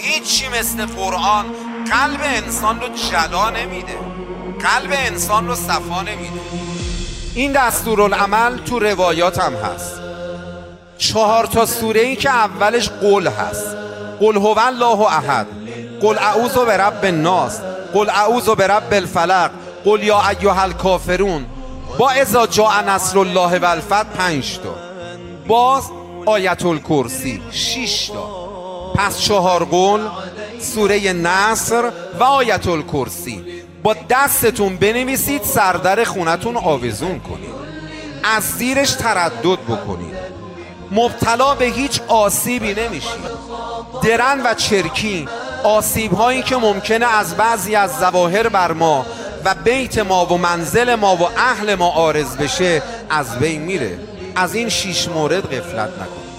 هیچی مثل قرآن قلب انسان رو جلا نمیده، قلب انسان رو صفا نمیده. این دستورالعمل تو روایات هم هست. 4 سوره ای که اولش قل هست، قل هو الله احد، قل اعوذ برب الناس، قل اعوذ برب الفلق، قل یا ایها الکافرون، با اذا جاء نصر الله و الفتح 5 باز آیت الکرسی 6 پس 4 قل، سوره نصر و آیت الکرسی. با دستتون بنویسید، سردر خونتون آویزون کنید، از زیرش تردد بکنید، مبتلا به هیچ آسیبی نمیشید. درن و چرکی، آسیب هایی که ممکنه از بعضی از ظواهر بر ما و بیت ما و منزل ما و اهل ما عارض بشه، از بین میره. از این 6 مورد غفلت نکن.